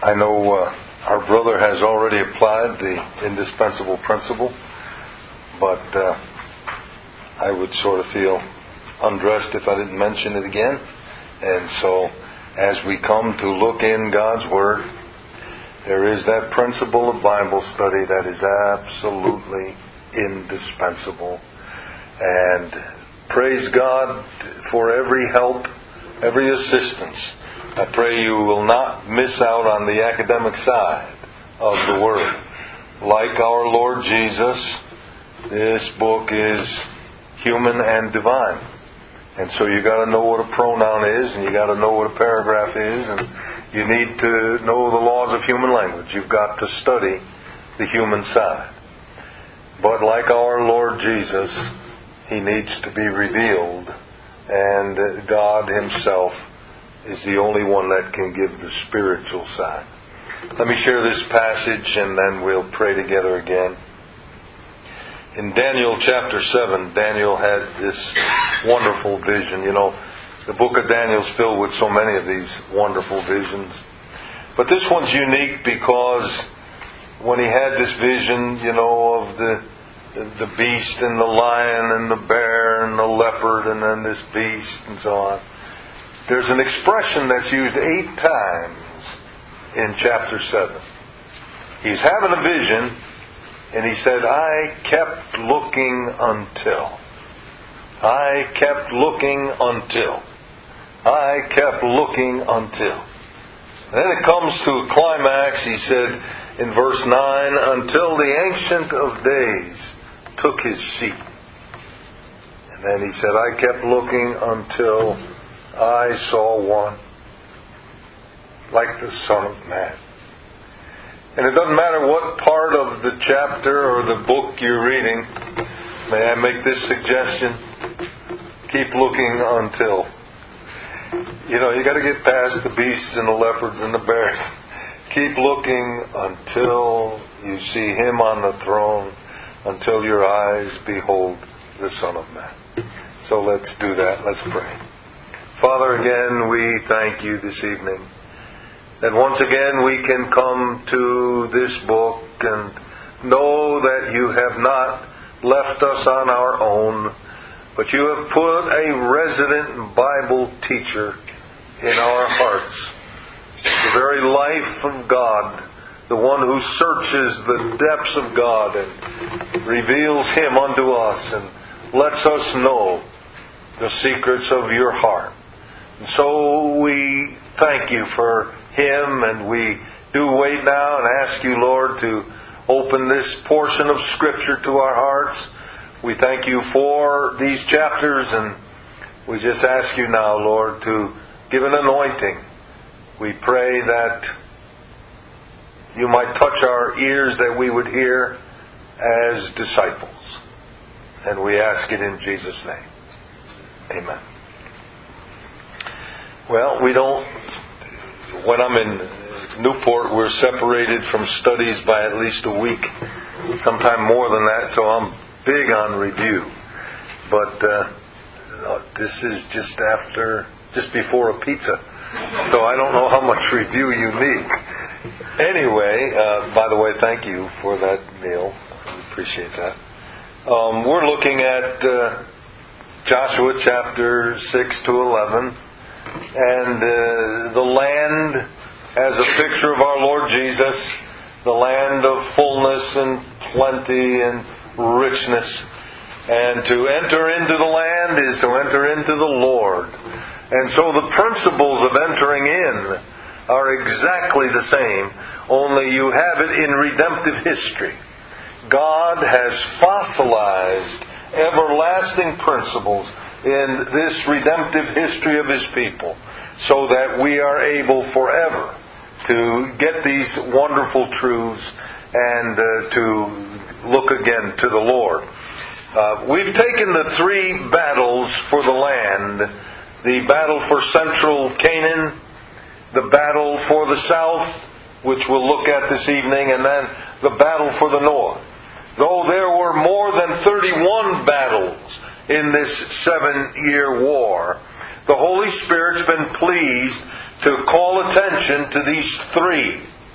I know our brother has already applied the indispensable principle, but I would sort of feel undressed if I didn't mention it again. And so, as we come to look in God's Word, there is that principle of Bible study that is absolutely indispensable. And praise God for every help, every assistance. I pray you will not miss out on the academic side of the Word. Like our Lord Jesus, this book is human and divine. And so you got to know what a pronoun is, and you got to know what a paragraph is, and you need to know the laws of human language. You've got to study the human side. But like our Lord Jesus, He needs to be revealed, and God Himself is the only one that can give the spiritual side. Let me share this passage, and then we'll pray together again. In Daniel chapter 7, Daniel had this wonderful vision. You know, the book of Daniel is filled with so many of these wonderful visions. But this one's unique because when he had this vision, you know, of the beast and the lion and the bear and the leopard and then this beast and so on, there's an expression that's used 8 times in chapter 7. He's having a vision, and he said, I kept looking until. I kept looking until. I kept looking until. And then it comes to a climax. He said in verse 9, until the Ancient of Days took his seat. And then he said, I kept looking until I saw one like the Son of Man. And it doesn't matter what part of the chapter or the book you're reading. May I make this suggestion? Keep looking until. You know, you got to get past the beasts and the leopards and the bears. Keep looking until you see Him on the throne, until your eyes behold the Son of Man. So let's do that. Let's pray. Father, again, we thank You this evening that once again we can come to this book and know that You have not left us on our own, but You have put a resident Bible teacher in our hearts. The very life of God, the one who searches the depths of God and reveals Him unto us and lets us know the secrets of Your heart. And so we thank You for Him, and we do wait now and ask You, Lord, to open this portion of Scripture to our hearts. We thank You for these chapters, and we just ask You now, Lord, to give an anointing. We pray that You might touch our ears, that we would hear as disciples. And we ask it in Jesus' name. Amen. Well, when I'm in Newport, we're separated from studies by at least a week, sometime more than that, so I'm big on review. But this is just before a pizza, so I don't know how much review you need. Anyway, by the way, thank you for that meal. I appreciate that. We're looking at Joshua chapter 6 to 11. And the land as a picture of our Lord Jesus, the land of fullness and plenty and richness. And to enter into the land is to enter into the Lord. And so the principles of entering in are exactly the same, only you have it in redemptive history. God has fossilized everlasting principles in this redemptive history of His people, so that we are able forever to get these wonderful truths and to look again to the Lord. We've taken the 3 battles for the land: the battle for central Canaan, the battle for the south, which we'll look at this evening, and then the battle for the north. Though there were more than 31 battles in this 7-year war, the Holy Spirit's been pleased to call attention to these 3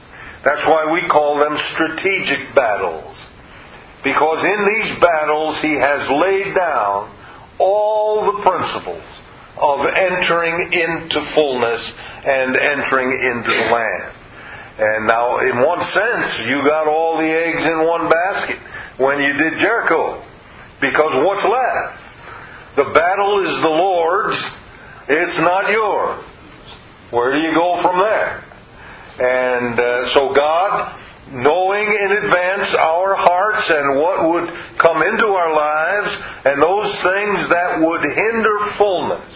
That's why we call them strategic battles. Because in these battles He has laid down all the principles of entering into fullness and entering into the land. And now, in one sense, you got all the eggs in one basket when you did Jericho. Because what's left? The battle is the Lord's. It's not yours. Where do you go from there? And so God, knowing in advance our hearts and what would come into our lives and those things that would hinder fullness,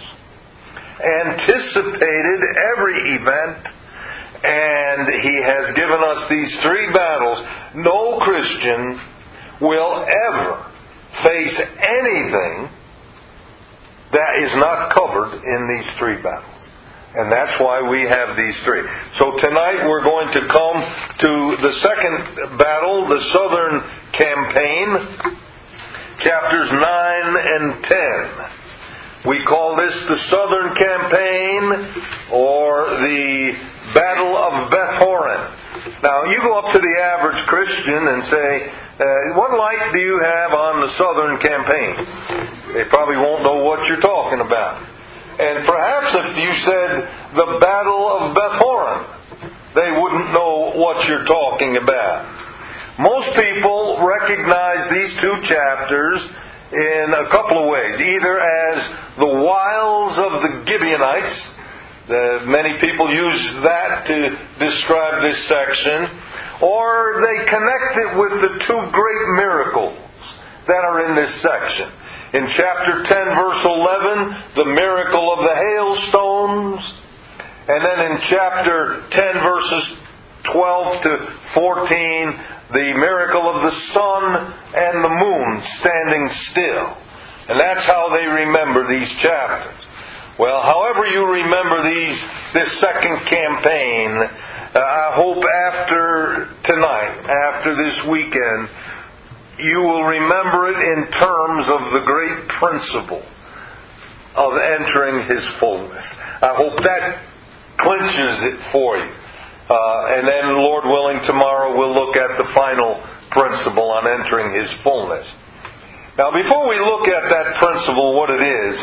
anticipated every event, and He has given us these three battles. No Christian will ever face anything that is not covered in these three battles. And that's why we have these three. So tonight we're going to come to the second battle, the Southern Campaign, chapters 9 and 10. We call this the Southern Campaign or the Battle of Beth Horon. Now, you go up to the average Christian and say, what light do you have on the Southern Campaign? They probably won't know what you're talking about. And perhaps if you said the Battle of Beth Horon, they wouldn't know what you're talking about. Most people recognize these two chapters in a couple of ways. Either as the wiles of the Gibeonites. Many people use that to describe this section. Or they connect it with the two great miracles that are in this section. In chapter 10, verse 11, the miracle of the hailstones. And then in chapter 10, verses 12 to 14, the miracle of the sun and the moon standing still. And that's how they remember these chapters. Well, however you remember this second campaign, I hope after tonight, after this weekend, you will remember it in terms of the great principle of entering His fullness. I hope that clinches it for you. And then, Lord willing, tomorrow we'll look at the final principle on entering His fullness. Now, before we look at that principle, what it is,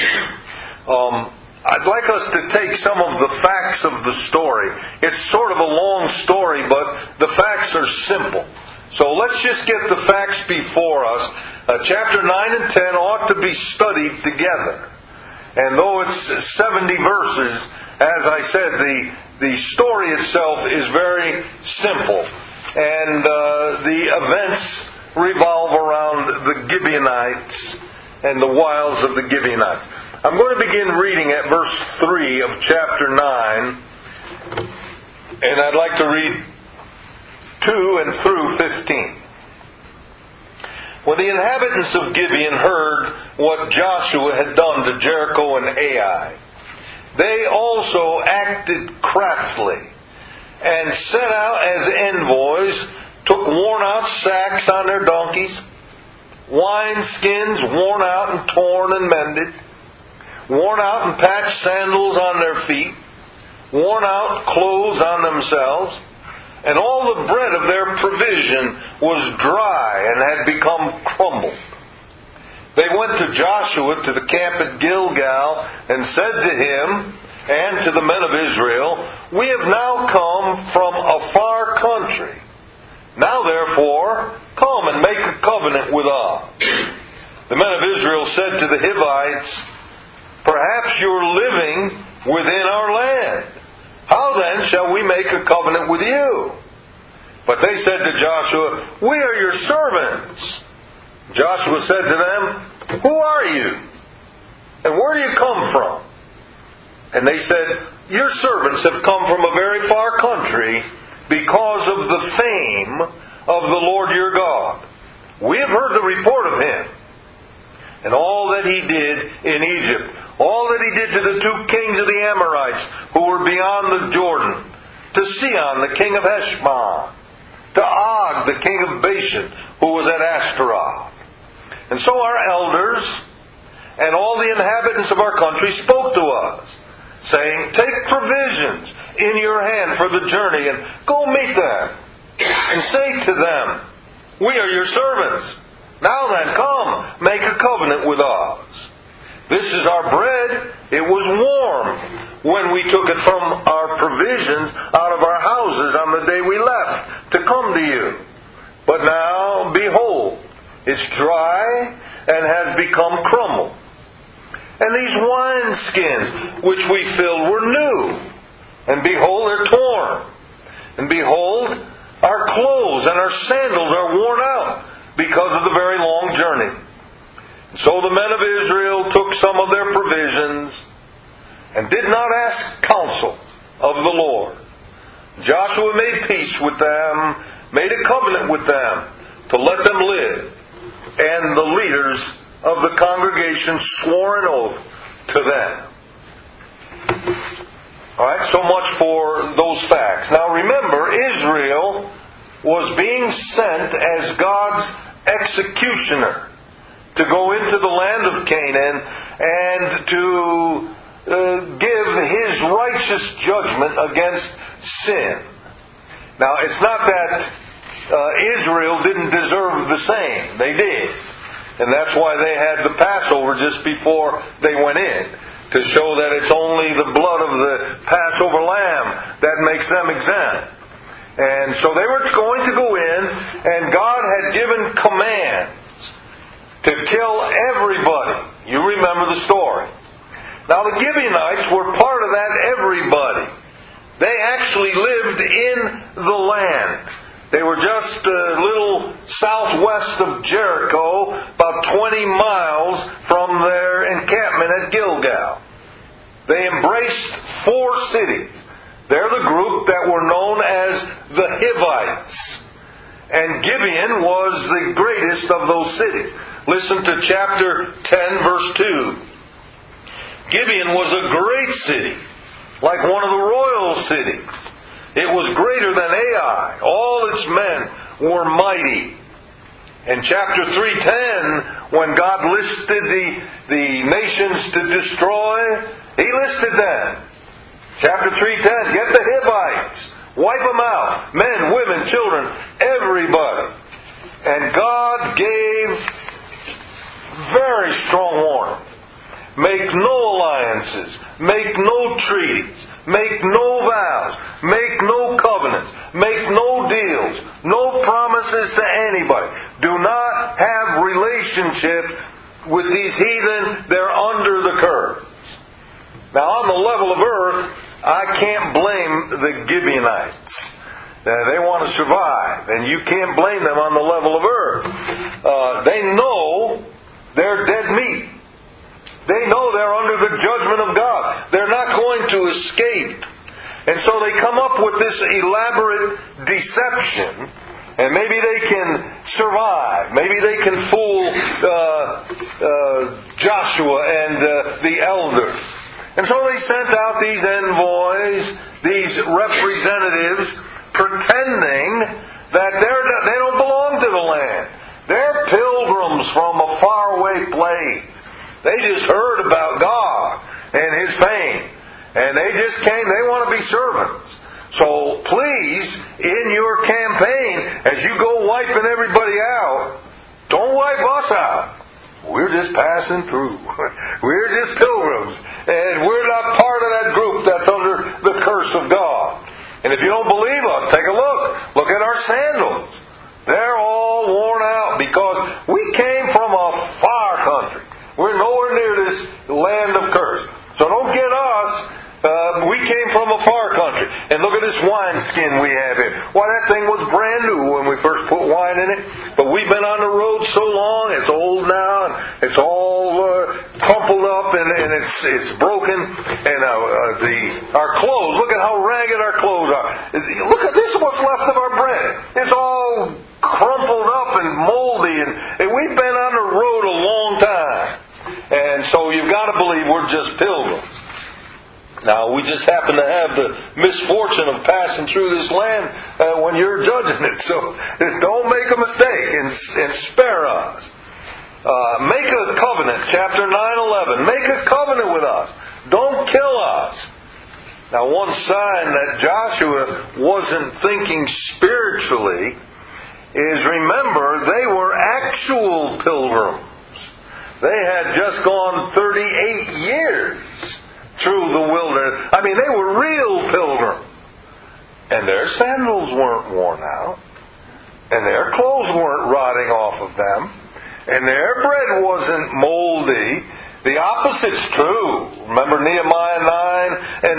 I'd like us to take some of the facts of the story. It's sort of a long story, but the facts are simple. So let's just get the facts before us. Chapter 9 and 10 ought to be studied together. And though it's 70 verses, as I said, the story itself is very simple. And the events revolve around the Gibeonites and the wiles of the Gibeonites. I'm going to begin reading at verse 3 of chapter 9. And I'd like to read 2 and through 15. When the inhabitants of Gibeon heard what Joshua had done to Jericho and Ai, they also acted craftily and set out as envoys, took worn-out sacks on their donkeys, wineskins worn out and torn and mended, worn-out and patched sandals on their feet, worn-out clothes on themselves, and all the bread of their provision was dry and had become crumbled. They went to Joshua to the camp at Gilgal and said to him and to the men of Israel, "We have now come from a far country. Now therefore, come and make a covenant with us." The men of Israel said to the Hivites, "Perhaps you're living within our land. How then shall we make a covenant with you?" But they said to Joshua, "We are your servants." Joshua said to them, "Who are you? And where do you come from?" And they said, "Your servants have come from a very far country because of the fame of the Lord your God. We have heard the report of Him and all that He did in Egypt, all that He did to the two kings of the Amorites who were beyond the Jordan, to Sihon the king of Heshbon, to Og the king of Bashan who was at Ashtaroth. And so our elders and all the inhabitants of our country spoke to us, saying, 'Take provisions, in your hand for the journey, and go meet them, and say to them, we are your servants. Now then, come, make a covenant with us. This is our bread. It was warm when we took it from our provisions out of our houses on the day we left to come to you. But now, behold, it's dry and has become crumbled. And these wineskins which we filled were new. And behold, they're torn. And behold, our clothes and our sandals are worn out because of the very long journey. So the men of Israel took some of their provisions and did not ask counsel of the Lord. Joshua made peace with them, made a covenant with them to let them live. And the leaders of the congregation swore an oath to them. Alright, so much for those facts. Now remember, Israel was being sent as God's executioner to go into the land of Canaan and to give His righteous judgment against sin. Now, it's not that Israel didn't deserve the same. They did. And that's why they had the Passover just before they went in, to show that it's only the blood of the Passover lamb that makes them exempt. And so they were going to go in, and God had given commands to kill everybody. You remember the story. Now the Gibeonites were part of that everybody. They actually lived in the land. They were just a little southwest of Jericho, about 20 miles from their encampment at Gilgal. They embraced 4 cities. They're the group that were known as the Hivites. And Gibeon was the greatest of those cities. Listen to chapter 10, verse 2. Gibeon was a great city, like one of the royal cities. It was greater than Ai. All its men were mighty. In chapter 3:10, when God listed the nations to destroy, He listed them. Chapter 3:10, get the Hivites. Wipe them out. Men, women, children, everybody. And God gave very strong warning. Make no alliances. Make no treaties. Make no vows. Make no covenants. Make no deals. No promises to anybody. Do not have relationship with these heathen. They're under the curse. Now, on the level of earth, I can't blame the Gibeonites. They want to survive, and you can't blame them on the level of earth. They know they're dead meat. They know they're under the judgment of God. They're not going to escape. And so they come up with this elaborate deception, and maybe they can survive. Maybe they can fool Joshua and the elders. And so they sent out these envoys, these representatives, pretending that they don't belong to the land. They're pilgrims from a faraway place. They just heard about God and His fame. And they just came, they want to be servants. So please, in your campaign, as you go wiping everybody out, don't wipe us out. We're just passing through. We're just pilgrims. And we're not part of that group that's under the curse of God. And if you don't believe us, take a look. Look at our sandals. They're all worn out because we came from a far country. We're nowhere near this land of curse. So don't get us. We came from a far country. And look at this wineskin we have here. Why, that thing was brand new when we first put wine in it. But we've been on the road so long, it's old now, and it's all crumpled up, and it's broken. And our clothes, look at how ragged our clothes are. Look at this, what's left of our bread. It's all crumpled up and moldy, and we've been on the road a long time. And so you've got to believe we're just pilgrims. Now, we just happen to have the misfortune of passing through this land when you're judging it. So don't make a mistake and spare us. Make a covenant, chapter 9:11. Make a covenant with us. Don't kill us. Now, one sign that Joshua wasn't thinking spiritually is, remember, they were actual pilgrims. They had just gone 38 years through the wilderness. I mean, they were real pilgrims. And their sandals weren't worn out. And their clothes weren't rotting off of them. And their bread wasn't moldy. The opposite's true. Remember Nehemiah 9 and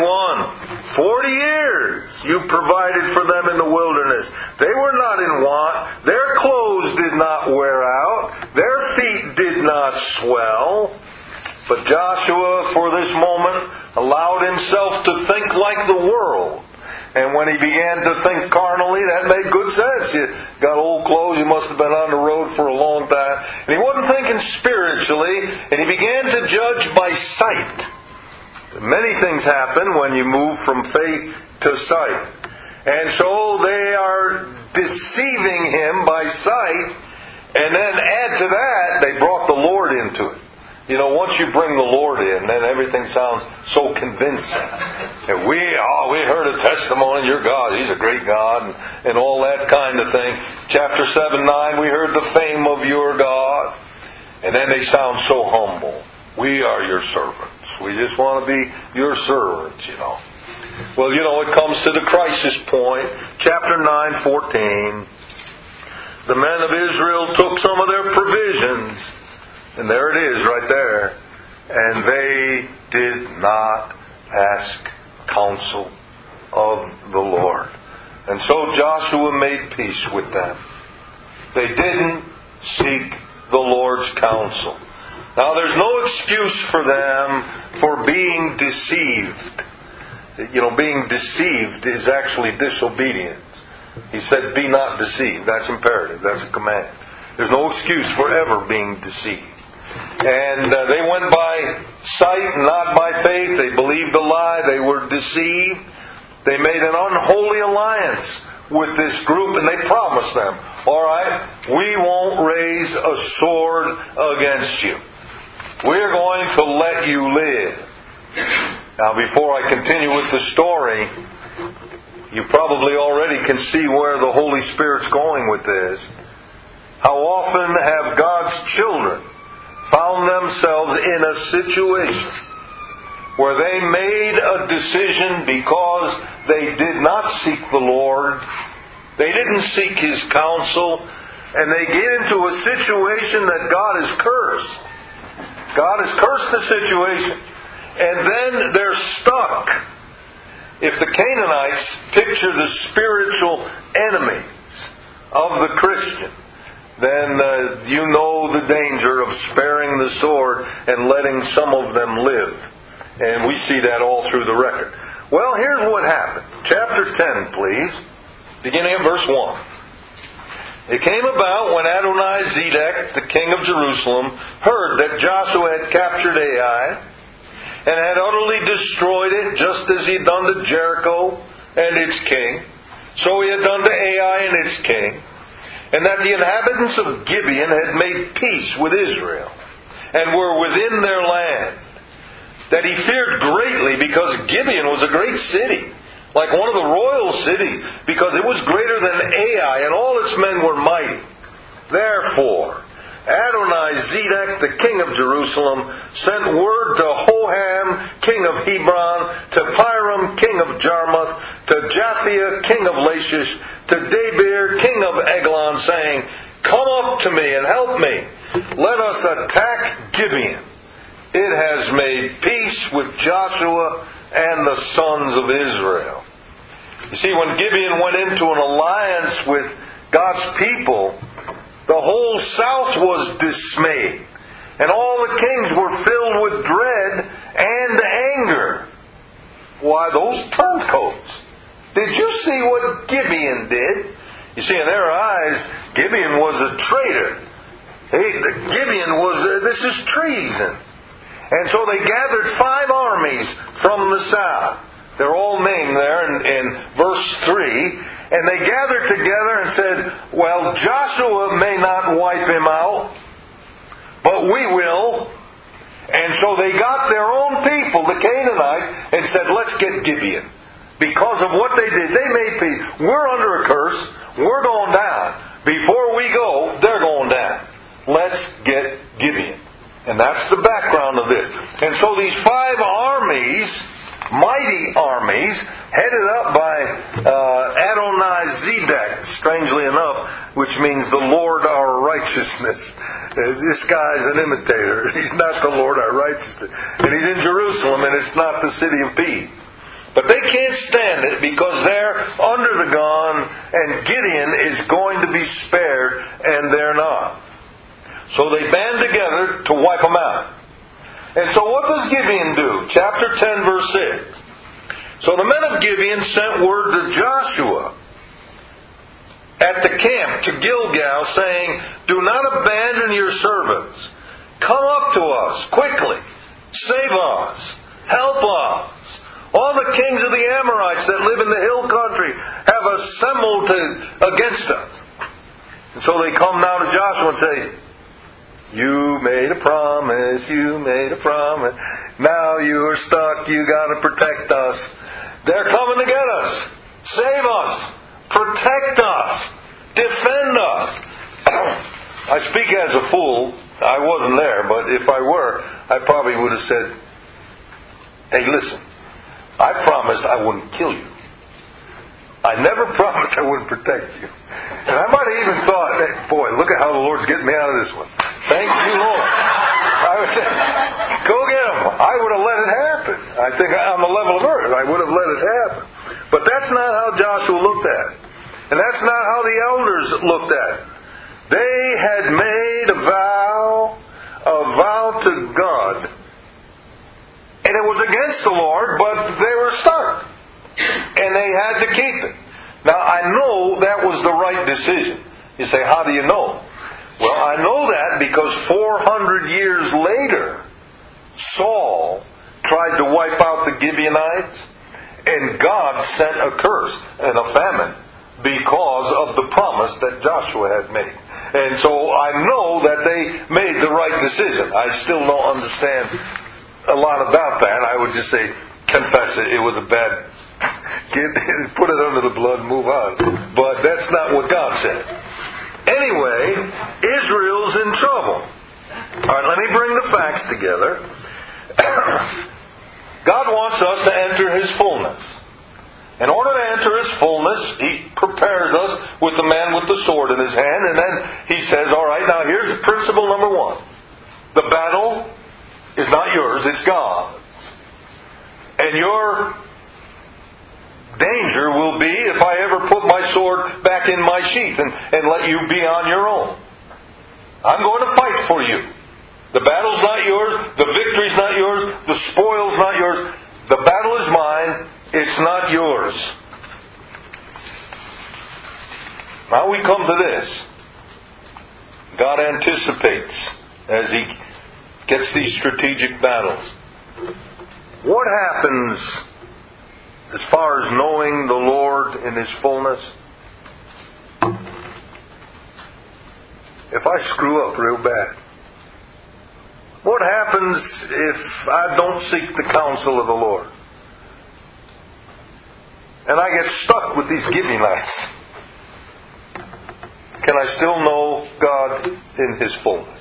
21. 40 years you provided for them in the wilderness. They were not in want. Their clothes did not wear out. Their feet did not swell. But Joshua, for this moment, allowed himself to think like the world. And when he began to think carnally, that made good sense. You got old clothes, you must have been on the road for a long time. And he wasn't thinking spiritually, and he began to judge by sight. Many things happen when you move from faith to sight. And so they are deceiving him by sight, and then add to that, they brought the Lord into it. You know, once you bring the Lord in, then everything sounds so convincing. And we heard a testimony, your God, He's a great God, and all that kind of thing. Chapter 7-9, we heard the fame of your God. And then they sound so humble. We are your servants. We just want to be your servants, you know. Well, you know, it comes to the crisis point. Chapter 9:14. The men of Israel took some of their provisions. And there it is right there. And they did not ask counsel of the Lord. And so Joshua made peace with them. They didn't seek the Lord's counsel. Now there's no excuse for them for being deceived. You know, being deceived is actually disobedience. He said, be not deceived. That's imperative. That's a command. There's no excuse for ever being deceived. And they went by sight, not by faith. They believed a lie. They were deceived. They made an unholy alliance with this group, and they promised them, all right, we won't raise a sword against you. We're going to let you live. Now, before I continue with the story, you probably already can see where the Holy Spirit's going with this. How often have God's children found themselves in a situation where they made a decision because they did not seek the Lord, they didn't seek His counsel, and they get into a situation that God has cursed. God has cursed the situation. And then they're stuck. If the Canaanites picture the spiritual enemies of the Christian, then you know the danger of sparing the sword and letting some of them live. And we see that all through the record. Well, here's what happened. Chapter 10, please. Beginning at verse 1. It came about when Adonizedek, the king of Jerusalem, heard that Joshua had captured Ai and had utterly destroyed it, just as he had done to Jericho and its king. So he had done to Ai and its king. And that the inhabitants of Gibeon had made peace with Israel and were within their land. That he feared greatly because Gibeon was a great city, like one of the royal cities, because it was greater than Ai, and all its men were mighty. Therefore, Adonizedek, the king of Jerusalem, sent word to Hoham, king of Hebron, to Piram, king of Jarmuth, to Japhia, king of Lachish, to Debir, king of Eglon, saying, come up to me and help me. Let us attack Gibeon. It has made peace with Joshua and the sons of Israel. You see, when Gibeon went into an alliance with God's people, the whole south was dismayed. And all the kings were filled with dread and anger. Why, those turncoats. Did you see what Gibeon did? You see, in their eyes, Gibeon was a traitor. Gibeon was, this is treason. And so they gathered 5 armies from the south. They're all named there in verse 3. And they gathered together and said, well, Joshua may not wipe him out, but we will. And so they got their own people, the Canaanites, and said, let's get Gibeon. Because of what they did, they made peace. We're under a curse. We're going down. Before we go, they're going down. Let's get Gibeon. And that's the background of this. And so these 5 armies, mighty armies, headed up by Adonai-Zedek, strangely enough, which means the Lord our righteousness. This guy's an imitator. He's not the Lord our righteousness. And he's in Jerusalem, and it's not the city of peace. But they can't stand it because they're under the gun, and Gideon is going to be spared, and they're not. So they band together to wipe them out. And so what does Gibeon do? Chapter 10, verse 6. So the men of Gibeon sent word to Joshua at the camp to Gilgal, saying, do not abandon your servants. Come up to us quickly. Save us. Help us. All the kings of the Amorites that live in the hill country have assembled against us. And so they come now to Joshua and say, you made a promise, you made a promise. Now you're stuck, you got to protect us. They're coming to get us. Save us. Protect us. Defend us. I speak as a fool. I wasn't there, but if I were, I probably would have said, hey, listen, I promised I wouldn't kill you. I never promised I wouldn't protect you. And I might have even thought, hey, boy, look at how the Lord's getting me out of this one. Thank you, Lord. I would say, go get him. I would have let it happen. I think on the level of earth, I would have let it happen. But that's not how Joshua looked at it. And that's not how the elders looked at it. They had made a vow to God. And it was against the Lord, but they were stuck. And they had to keep it. Now, I know that was the right decision. You say, how do you know? Well, I know that because 400 years later, Saul tried to wipe out the Gibeonites, and God sent a curse and a famine because of the promise that Joshua had made. And so I know that they made the right decision. I still don't understand a lot about that. I would just say, confess it. It was a bad... put it under the blood and move on. But that's not what God said. Anyway, Israel's in trouble. All right, let me bring the facts together. God wants us to enter His fullness. In order to enter His fullness, He prepares us with the man with the sword in his hand, and then He says, all right, now here's principle number 1. The battle is not yours, it's God's. And your danger will be if I ever put my sword back in my sheath and let you be on your own. I'm going to fight for you. The battle's not yours. The victory's not yours. The spoil's not yours. The battle is mine. It's not yours. Now we come to this. God anticipates as He gets these strategic battles. What happens as far as knowing the Lord in His fullness? If I screw up real bad, what happens if I don't seek the counsel of the Lord? And I get stuck with these Gibeonites. Can I still know God in His fullness?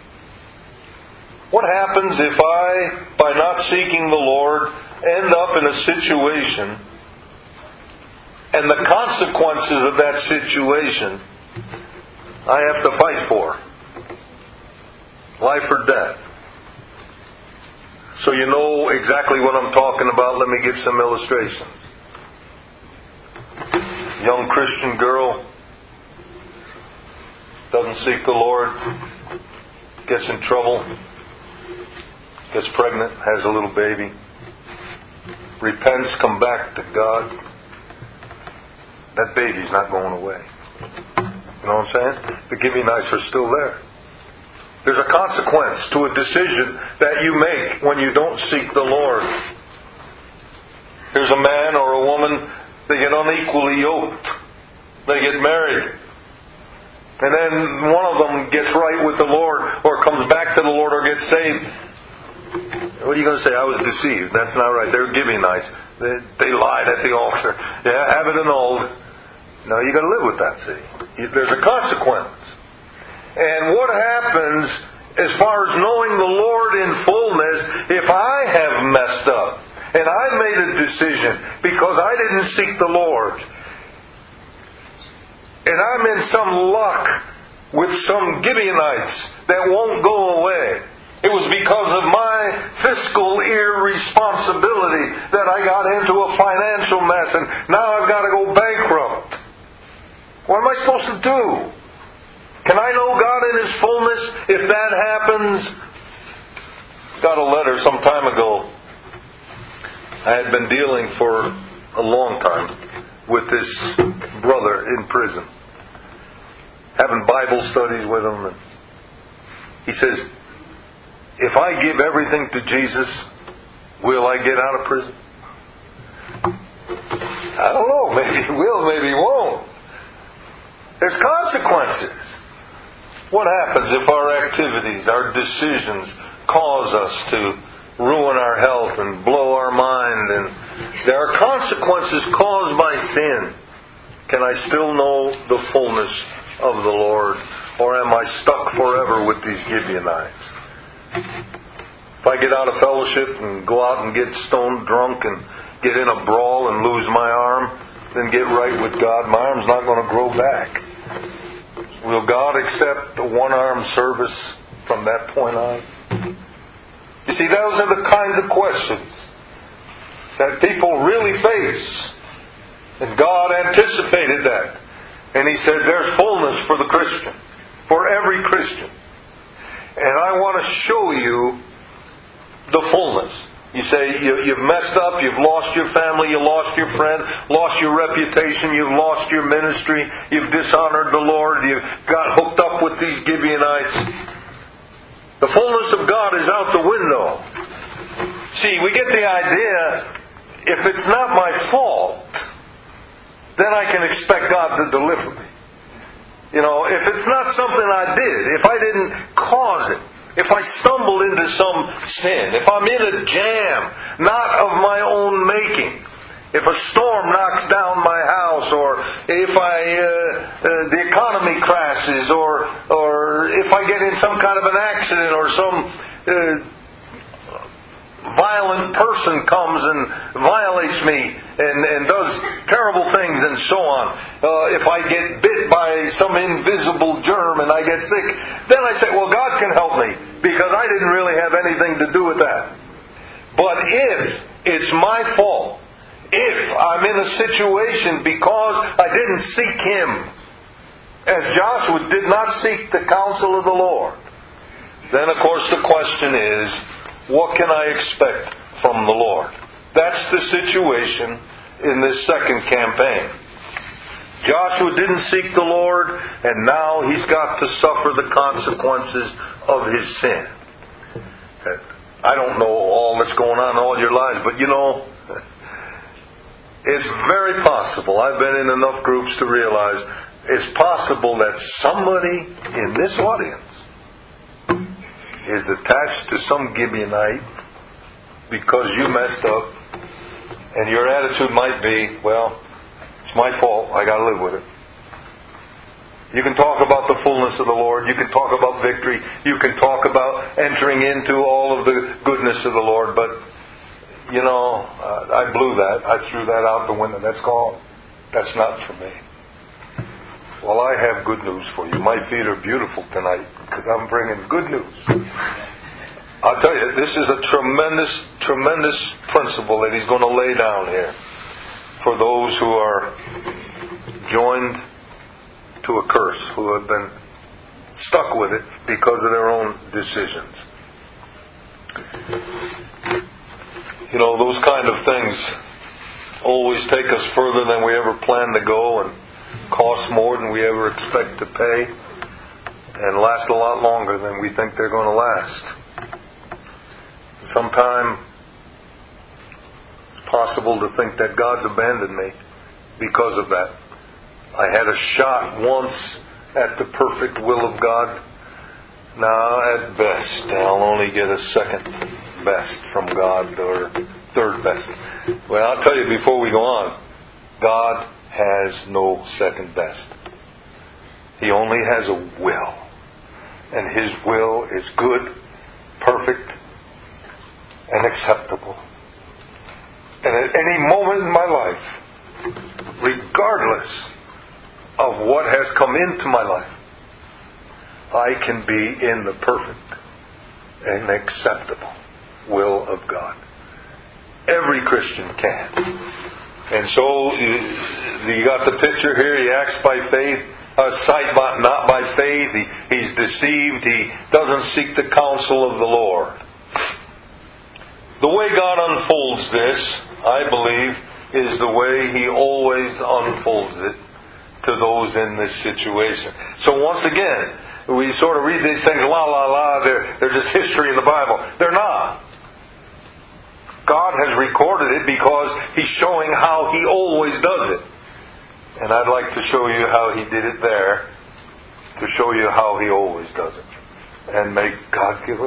What happens if I, by not seeking the Lord, end up in a situation, and the consequences of that situation I have to fight for? Life or death. So you know exactly what I'm talking about. Let me give some illustrations. Young Christian girl doesn't seek the Lord, gets in trouble, gets pregnant, has a little baby, repents, come back to God. That baby's not going away. You know what I'm saying? The Gibeonites are still there. There's a consequence to a decision that you make when you don't seek the Lord. Here's a man or a woman, they get unequally yoked. They get married. And then one of them gets right with the Lord or comes back to the Lord or gets saved. What are you going to say? I was deceived. That's not right. They're Gibeonites. They lied at the altar. Yeah, have it annulled. No, you got to live with that, see. There's a consequence. And what happens as far as knowing the Lord in fullness, if I have messed up and I made a decision because I didn't seek the Lord, and I'm in some luck with some Gibeonites that won't go away, it was because of my fiscal irresponsibility that I got into a financial mess, and now I've got to go bankrupt. What am I supposed to do? Can I know God in His fullness if that happens? Got a letter some time ago. I had been dealing for a long time with this brother in prison, having Bible studies with him, and he says, if I give everything to Jesus, will I get out of prison? I don't know. Maybe he will, maybe he won't. There's consequences. What happens if our activities, our decisions cause us to ruin our health and blow our mind, and there are consequences caused by sin? Can I still know the fullness of the Lord, or am I stuck forever with these Gibeonites? If I get out of fellowship and go out and get stoned drunk and get in a brawl and lose my arm, then get right with God, my arm's not going to grow back. Will God accept the one-arm service from that point on? You see, those are the kinds of questions that people really face. And God anticipated that. And He said there's fullness for the Christian, for every Christian. And I want to show you the fullness. You say you've messed up, you've lost your family, you lost your friend, lost your reputation, you've lost your ministry, you've dishonored the Lord, you've got hooked up with these Gibeonites. The fullness of God is out the window. See, we get the idea, if it's not my fault, then I can expect God to deliver me. You know, if it's not something I did, if I didn't cause it, if I stumbled into some sin, if I'm in a jam, not of my own making, if a storm knocks down my house, or if the economy crashes, or if I get in some kind of an accident, or some violent person comes and violates me and does terrible things and so on. If I get bit by some invisible germ and I get sick, then I say, well, God can help me because I didn't really have anything to do with that. But if it's my fault, if I'm in a situation because I didn't seek Him, as Joshua did not seek the counsel of the Lord, then of course the question is, what can I expect from the Lord? That's the situation in this second campaign. Joshua didn't seek the Lord, and now he's got to suffer the consequences of his sin. I don't know all that's going on in all your lives, but you know, it's very possible. I've been in enough groups to realize it's possible that somebody in this audience is attached to some Gibeonite because you messed up, and your attitude might be, well, it's my fault, I got to live with it. You can talk about the fullness of the Lord, you can talk about victory, you can talk about entering into all of the goodness of the Lord, but you know, I blew that, I threw that out the window, that's gone. That's not for me. Well, I have good news for you. My feet are beautiful tonight because I'm bringing good news. I'll tell you, this is a tremendous, tremendous principle that he's going to lay down here for those who are joined to a curse, who have been stuck with it because of their own decisions. You know, those kind of things always take us further than we ever planned to go, and cost more than we ever expect to pay, and last a lot longer than we think they're going to last. Sometimes it's possible to think that God's abandoned me because of that. I had a shot once at the perfect will of God. Now, at best, I'll only get a second. second best from God or third best. Well, I'll tell you before we go on, God has no second best. He only has a will. And His will is good, perfect, and acceptable. And at any moment in my life, regardless of what has come into my life, I can be in the perfect and acceptable will of God. Every Christian can. And so you got the picture here. He acts by faith, sight not by faith. He's deceived. He doesn't seek the counsel of the Lord. The way God unfolds this, I believe, is the way He always unfolds it to those in this situation. So once again, we sort of read these things, they're just history in the Bible. They're not. God has recorded it because He's showing how He always does it. And I'd like to show you how He did it there, to show you how He always does it. And may God give us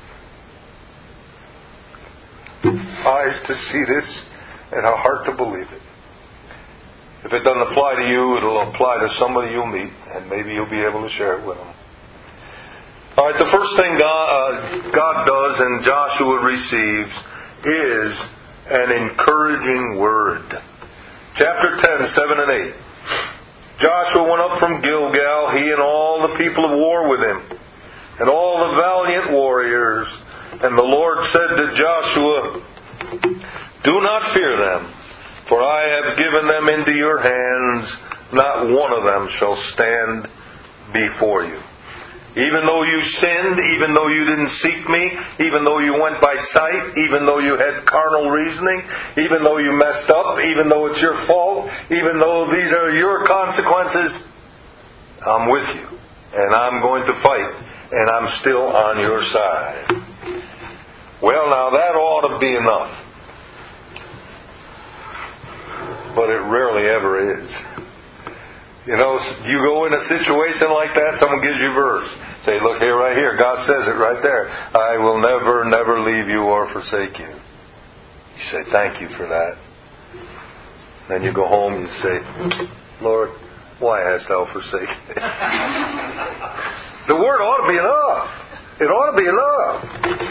eyes to see this and a heart to believe it. If it doesn't apply to you, it'll apply to somebody you'll meet, and maybe you'll be able to share it with them. All right, the first thing God does and Joshua receives is an encouraging word. Chapter 10, 7 and 8. Joshua went up from Gilgal, he and all the people of war with him, and all the valiant warriors. And the Lord said to Joshua, "Do not fear them, for I have given them into your hands. Not one of them shall stand before you. Even though you sinned, even though you didn't seek me, even though you went by sight, even though you had carnal reasoning, even though you messed up, even though it's your fault, even though these are your consequences, I'm with you. And I'm going to fight. And I'm still on your side." Well, now that ought to be enough. But it rarely ever is. You know, you go in a situation like that, someone gives you a verse. Say, look here, right here. God says it right there. I will never, never leave you or forsake you. You say, thank you for that. Then you go home and you say, Lord, why hast thou forsaken me? The word ought to be enough. It ought to be enough.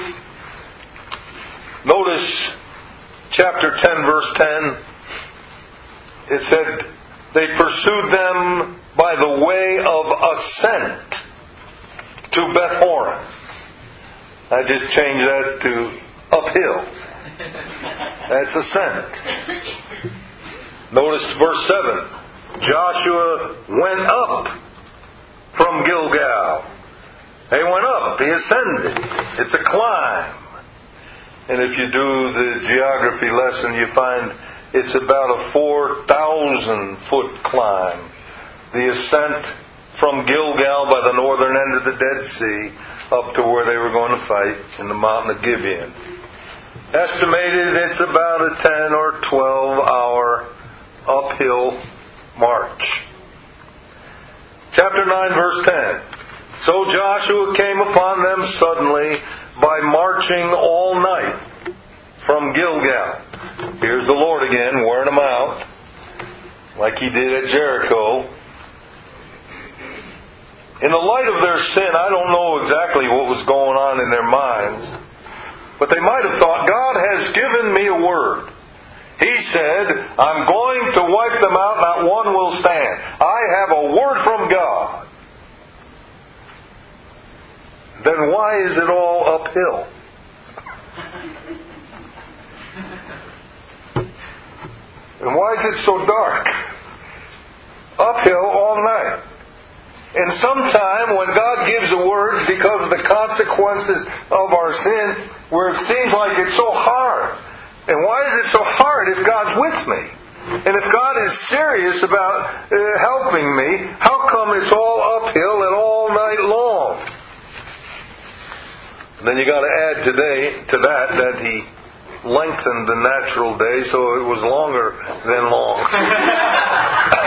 Notice chapter 10, verse 10. It said, they pursued them by the way of ascent to Beth Horon. I just changed that to uphill. That's ascent. Notice verse 7. Joshua went up from Gilgal. He went up. He ascended. It's a climb. And if you do the geography lesson, you find it's about a 4,000-foot climb. The ascent from Gilgal by the northern end of the Dead Sea up to where they were going to fight in the mountain of Gibeon. Estimated it's about a 10 or 12-hour uphill march. Chapter 9, verse 10. So Joshua came upon them suddenly by marching all night from Gilgal. Here's the Lord again, wearing them out, like He did at Jericho. In the light of their sin, I don't know exactly what was going on in their minds, but they might have thought, God has given me a word. He said, I'm going to wipe them out, not one will stand. I have a word from God. Then why is it all uphill? And why is it so dark? Uphill all night. And sometime when God gives a word because of the consequences of our sin, where it seems like it's so hard. And why is it so hard if God's with me? And if God is serious about helping me, how come it's all uphill and all night long? And then you got to add to that He lengthened the natural day so it was longer than long.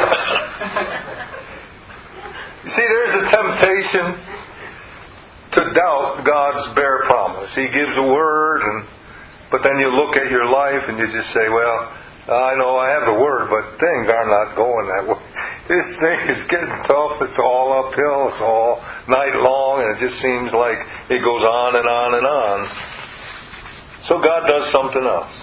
You see, there's a temptation to doubt God's bare promise. He gives a word, but then you look at your life and you just say, well, I know I have the word, but things are not going that way. This thing is getting tough. It's all uphill. It's all night long, and it just seems like it goes on and on and on. So God does something else.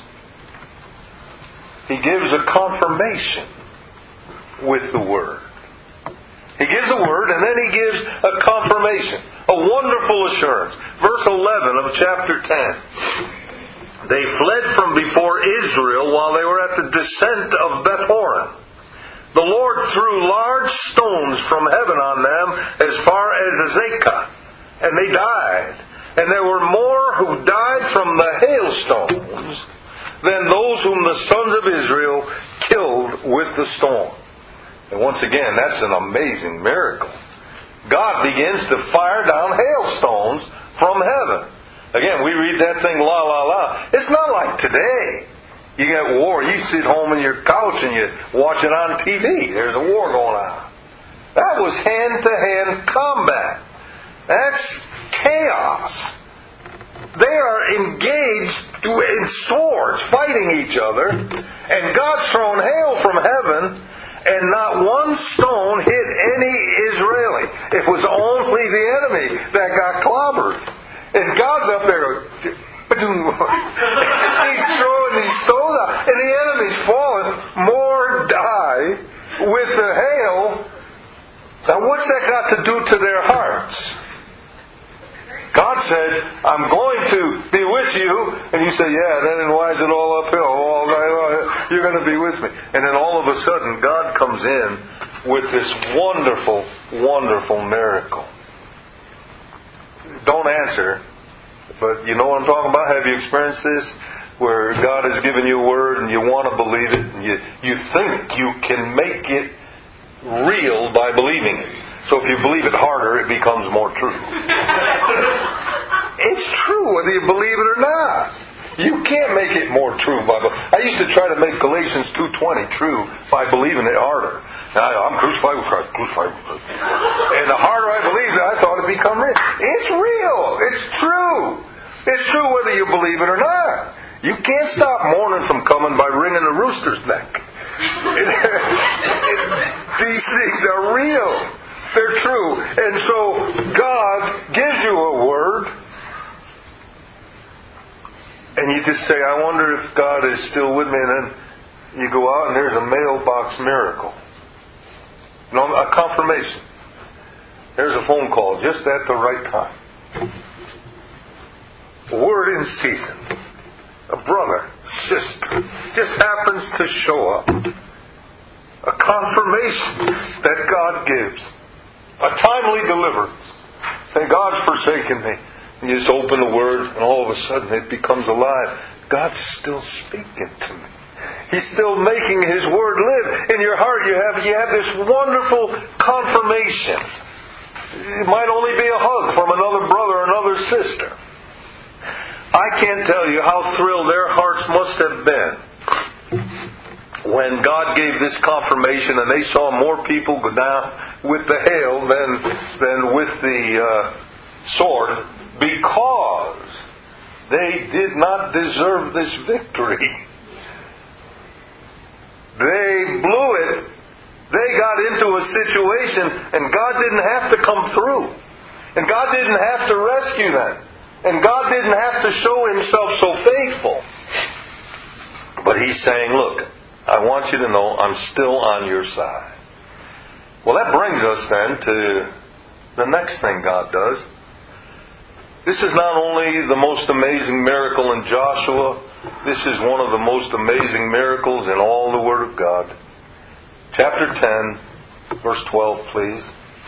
He gives a confirmation with the word. He gives a word, and then He gives a confirmation, a wonderful assurance. Verse 11 of chapter 10. They fled from before Israel while they were at the descent of Beth-horon. The Lord threw large stones from heaven on them as far as Azekah, and they died. And there were more who died from the hailstones than those whom the sons of Israel killed with the storm. And once again, that's an amazing miracle. God begins to fire down hailstones from heaven. Again, we read that thing, la, la, la. It's not like today. You get war. You sit home on your couch and you watch it on TV. There's a war going on. That was hand-to-hand combat. That's chaos. They are engaged in swords, fighting each other, and God's thrown hail from heaven, and not one stone hit any Israeli. It was only the enemy that got clobbered. And God's up there going, He's throwing these stones out, and the enemy's falling. More die with the hail. Now what's that got to do to their hearts? God said, I'm going to be with you. And you say, yeah, then why is it all uphill? All night long? You're going to be with me. And then all of a sudden, God comes in with this wonderful, wonderful miracle. Don't answer, but you know what I'm talking about? Have you experienced this? Where God has given you a word and you want to believe it, and you think you can make it real by believing it. So if you believe it harder, it becomes more true. It's true whether you believe it or not. You can't make it more true by I used to try to make Galatians 2:20 true by believing it harder. Now, I'm crucified with Christ, crucified with Christ. And the harder I believed it, I thought it become real. It's real. It's true. It's true whether you believe it or not. You can't stop morning from coming by wringing the rooster's neck. These things are real. They're true. And so God gives you a word, and you just say, I wonder if God is still with me. And then you go out and there's a mailbox miracle. No, a confirmation. There's a phone call just at the right time. A word in season. A brother, sister, just happens to show up. A confirmation that God gives. A timely deliverance. Say, God's forsaken me. And you just open the Word, and all of a sudden it becomes alive. God's still speaking to me. He's still making His Word live. In your heart you have this wonderful confirmation. It might only be a hug from another brother or another sister. I can't tell you how thrilled their hearts must have been when God gave this confirmation and they saw more people go down with the hail than with the sword, because they did not deserve this victory. They blew it. They got into a situation and God didn't have to come through. And God didn't have to rescue them. And God didn't have to show Himself so faithful. But He's saying, look, I want you to know I'm still on your side. Well, that brings us then to the next thing God does. This is not only the most amazing miracle in Joshua, this is one of the most amazing miracles in all the Word of God. Chapter 10, verse 12, please.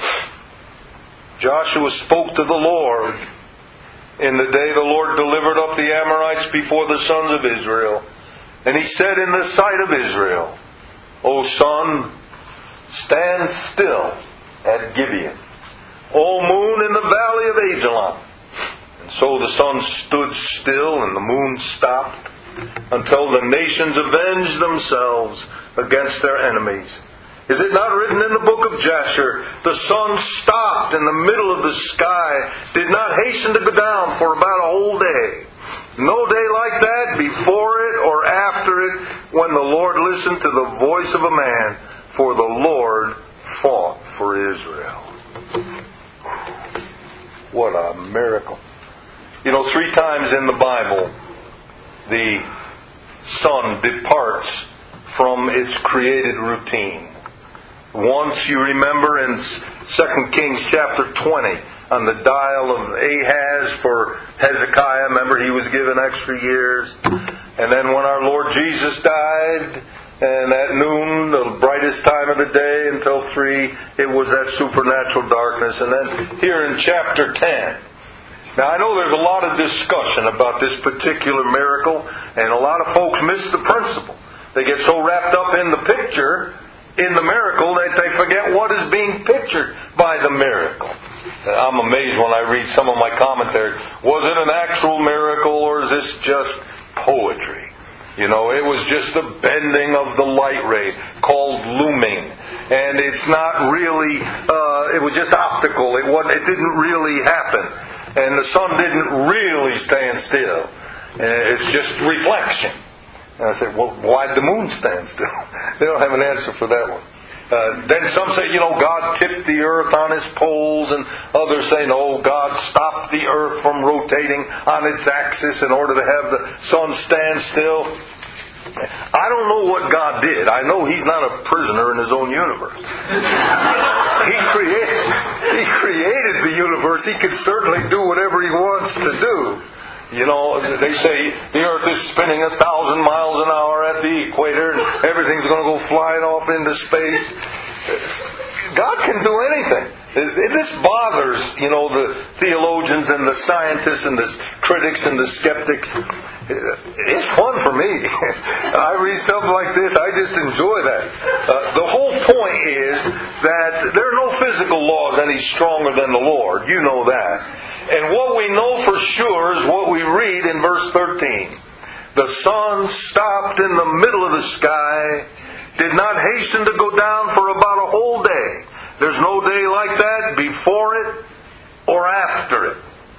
Joshua spoke to the Lord in the day the Lord delivered up the Amorites before the sons of Israel. And he said in the sight of Israel, O sun, stand still at Gibeon. O moon in the valley of Ajalon. And so the sun stood still and the moon stopped until the nations avenged themselves against their enemies. Is it not written in the book of Jasher, the sun stopped in the middle of the sky, did not hasten to go down for about a whole day? No day like that, before it or after it, when the Lord listened to the voice of a man, for the Lord fought for Israel. What a miracle. 3 times in the Bible, the sun departs from its created routine. Once, you remember, in 2 Kings chapter 20, on the dial of Ahaz for Hezekiah. Remember, he was given extra years. And then when our Lord Jesus died, and at noon, the brightest time of the day, until 3, it was that supernatural darkness. And then here in chapter 10. Now, I know there's a lot of discussion about this particular miracle, and a lot of folks miss the principle. They get so wrapped up in the picture, in the miracle, that they forget what is being pictured by the miracle. I'm amazed when I read some of my commentaries. Was it an actual miracle, or is this just poetry? It was just the bending of the light ray, called looming. And it's not really, it was just optical. It didn't really happen. And the sun didn't really stand still. It's just reflection. And I said, well, why'd the moon stand still? They don't have an answer for that one. Then some say, God tipped the earth on its poles, and others say, no, God stopped the earth from rotating on its axis in order to have the sun stand still. I don't know what God did. I know He's not a prisoner in His own universe. He created the universe. He can certainly do whatever He wants to do. They say the earth is spinning 1,000 miles an hour at the equator and everything's going to go flying off into space. God can do anything. This bothers, the theologians and the scientists and the critics and the skeptics. It's fun for me. I read stuff like this. I just enjoy that. The whole point is that there are no physical laws any stronger than the Lord. You know that. And what we know for sure is what we read in verse 13. The sun stopped in the middle of the sky, did not hasten to go down for about a whole day. There's no day like that before it or after it.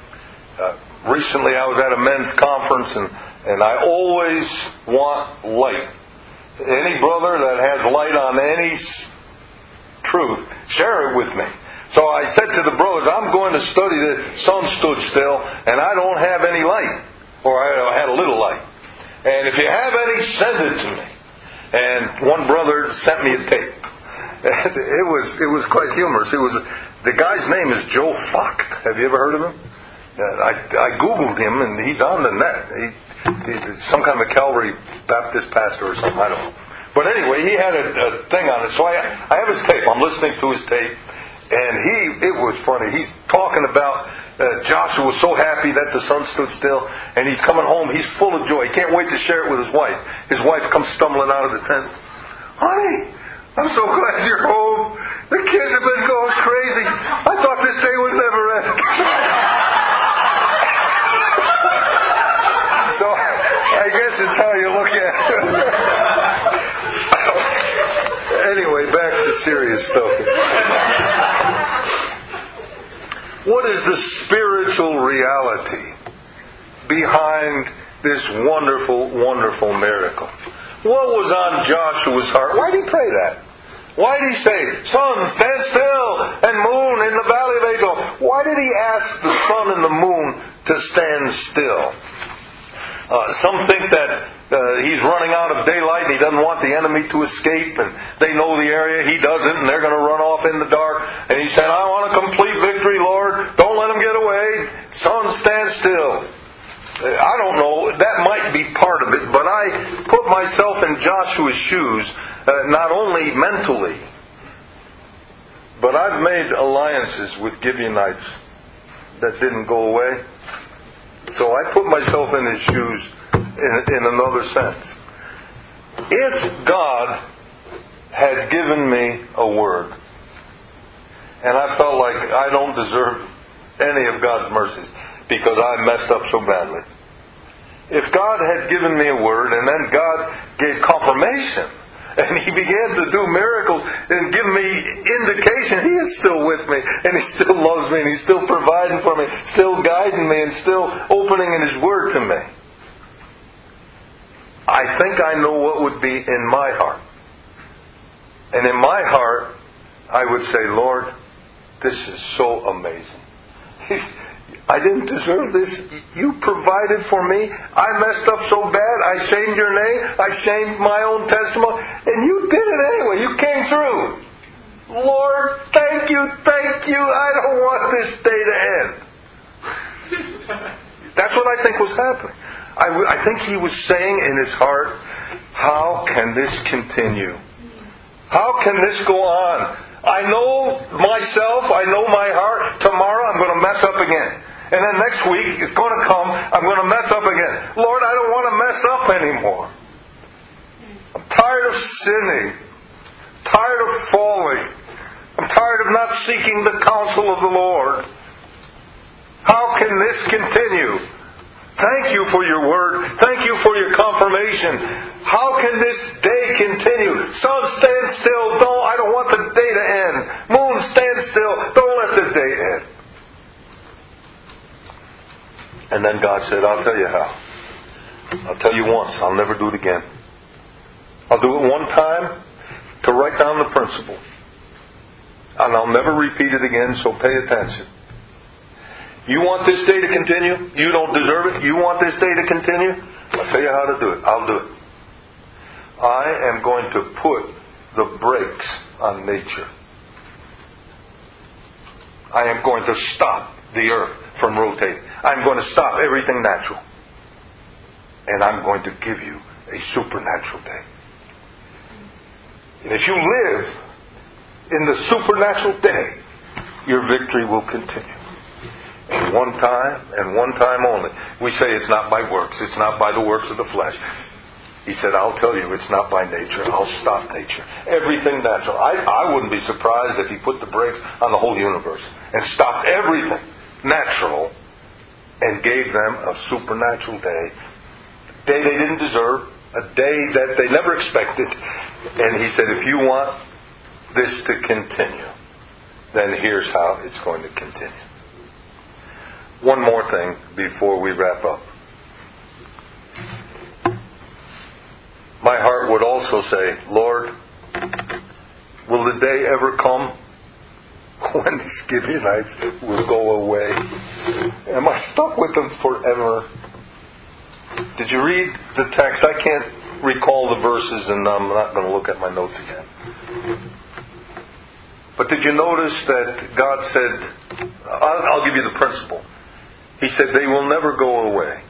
Recently I was at a men's conference, and I always want light. Any brother that has light on any truth, share it with me. So I said to the brothers, I'm going to study the sun stood still, and I don't have any light. Or I had a little light. And if you have any, send it to me. And one brother sent me a tape. It was quite humorous. The guy's name is Joe Fock. Have you ever heard of him? I Googled him, and he's on the net. He's some kind of a Calvary Baptist pastor or something. I don't know. But anyway, he had a thing on it. So I have his tape. I'm listening to his tape. And it was funny. He's talking about Joshua was so happy that the sun stood still, and he's coming home. He's full of joy. He can't wait to share it with his wife. His wife comes stumbling out of the tent. Honey, I'm so glad you're home. The kids have been going crazy. I thought this day would never end. So I guess it's how you look at it. Anyway, back to serious stuff. What is the spiritual reality behind this wonderful, wonderful miracle? What was on Joshua's heart? Why did he pray that? Why did he say, sun, stand still, and moon in the valley of Azor? Why did he ask the sun and the moon to stand still? Some think that he's running out of daylight and he doesn't want the enemy to escape, and they know the area, he doesn't, and they're going to run off in the dark. And he's saying, I want a complete victory, Lord. Don't let them get away. Sun, stand still. I don't know. That might be part of it, but I put myself in Joshua's shoes, not only mentally, but I've made alliances with Gibeonites that didn't go away. So I put myself in his shoes in another sense. If God had given me a word, and I felt like I don't deserve any of God's mercies because I messed up so badly. If God had given me a word, and then God gave confirmation And He began to do miracles and give me indication He is still with me, and He still loves me, and He's still providing for me, still guiding me, and still opening in His Word to me. I think I know what would be in my heart. And in my heart, I would say, Lord, this is so amazing. I didn't deserve this. You provided for me. I messed up so bad. I shamed your name. I shamed my own testimony. And you did it anyway. You came through. Lord, thank you, thank you. I don't want this day to end. That's what I think was happening. I think he was saying in his heart, how can this continue? How can this go on? I know myself, I know my heart. Tomorrow I'm going to mess up again. And then next week it's going to come, I'm going to mess up again. Lord, I don't want to mess up anymore. I'm tired of sinning. Tired of falling. I'm tired of not seeking the counsel of the Lord. How can this continue? Thank you for your word. Thank you for your confirmation. How can this day continue? Sun, stand still. I don't want the day to end. Moon, stand still. Don't let the day end. And then God said, I'll tell you how. I'll tell you once. I'll never do it again. I'll do it one time to write down the principle. And I'll never repeat it again, so pay attention. You want this day to continue? You don't deserve it? You want this day to continue? I'll tell you how to do it. I'll do it. I am going to put the brakes on nature. I am going to stop the earth from rotating. I'm going to stop everything natural. And I'm going to give you a supernatural day. And if you live in the supernatural day, your victory will continue. And one time, and one time only. We say it's not by works. It's not by the works of the flesh. He said, I'll tell you it's not by nature. I'll stop nature. Everything natural. I wouldn't be surprised if He put the brakes on the whole universe and stopped everything natural and gave them a supernatural day. A day they didn't deserve. A day that they never expected. And He said, if you want this to continue, then here's how it's going to continue. One more thing before we wrap up. My heart would also say, Lord, will the day ever come when these Gibeonites will go away? Am I stuck with them forever? Did you read the text? I can't recall the verses, and I'm not going to look at my notes again. But did you notice that God said, I'll give you the principle. He said, they will never go away,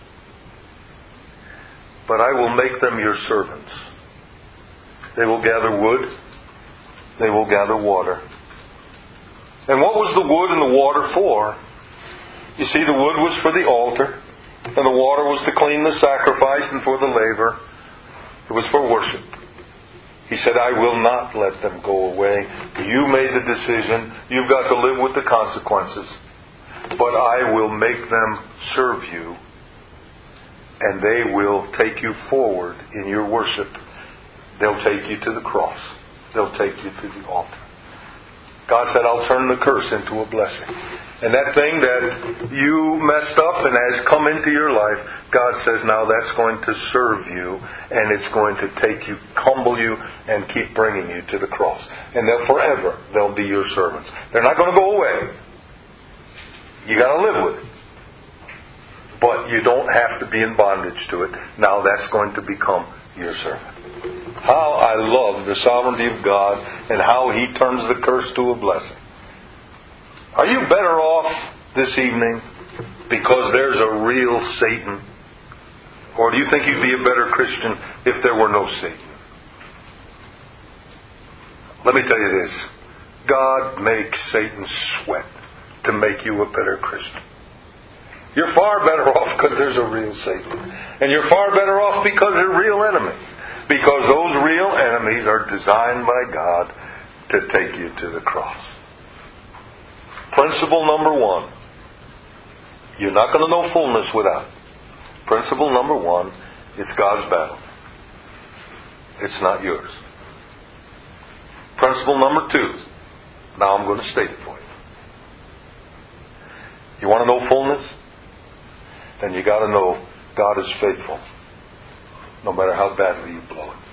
but I will make them your servants. They will gather wood. They will gather water. And what was the wood and the water for? You see, the wood was for the altar, and the water was to clean the sacrifice and for the laver. It was for worship. He said, I will not let them go away. You made the decision. You've got to live with the consequences. But I will make them serve you, and they will take you forward in your worship. They'll take you to the cross. They'll take you to the altar. God said, I'll turn the curse into a blessing. And that thing that you messed up and has come into your life, God says, now that's going to serve you, and it's going to take you, humble you, and keep bringing you to the cross. And they'll be your servants. They're not going to go away. You got to live with it. But you don't have to be in bondage to it. Now that's going to become your servant. How I love the sovereignty of God and how He turns the curse to a blessing. Are you better off this evening because there's a real Satan? Or do you think you'd be a better Christian if there were no Satan? Let me tell you this. God makes Satan sweat to make you a better Christian. You're far better off because there's a real Satan. And you're far better off because they're real enemies. Because those real enemies are designed by God to take you to the cross. Principle number one. You're not going to know fullness without. Principle number one, it's God's battle. it's not yours. Principle number 2. Now I'm going to state it for you. You want to know fullness? Then you got to know God is faithful, no matter how badly you blow it.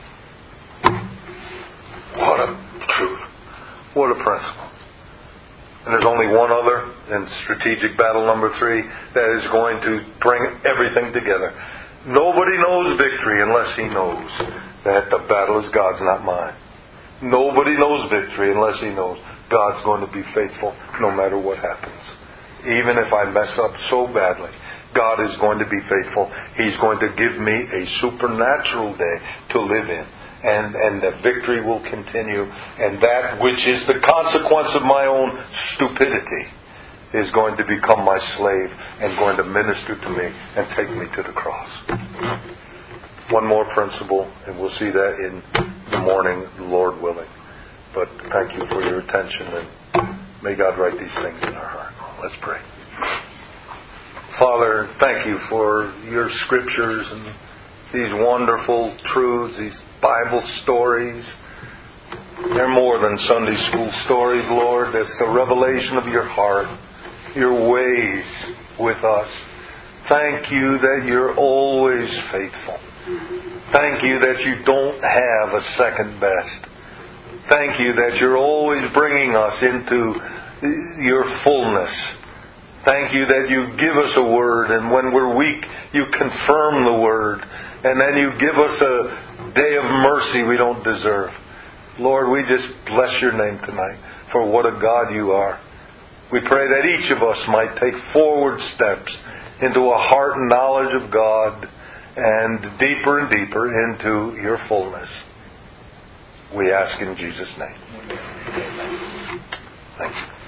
What a truth. What a principle. And there's only one other in strategic battle number 3 that is going to bring everything together. Nobody knows victory unless he knows that the battle is God's, not mine. Nobody knows victory unless he knows God's going to be faithful no matter what happens. Even if I mess up so badly, God is going to be faithful. He's going to give me a supernatural day to live in. And the victory will continue. And that which is the consequence of my own stupidity is going to become my slave and going to minister to me and take me to the cross. One more principle, and we'll see that in the morning, Lord willing. But thank you for your attention, and may God write these things in our heart. Let's pray. Father, thank you for your scriptures and these wonderful truths, these Bible stories. They're more than Sunday school stories, Lord. It's the revelation of your heart, your ways with us. Thank you that you're always faithful. Thank you that you don't have a second best. Thank you that you're always bringing us into your fullness. Thank you that you give us a word, and when we're weak, you confirm the word. And then you give us a day of mercy we don't deserve. Lord, we just bless your name tonight for what a God you are. We pray that each of us might take forward steps into a heart and knowledge of God and deeper and deeper into your fullness. We ask in Jesus' name. Amen. Thank you.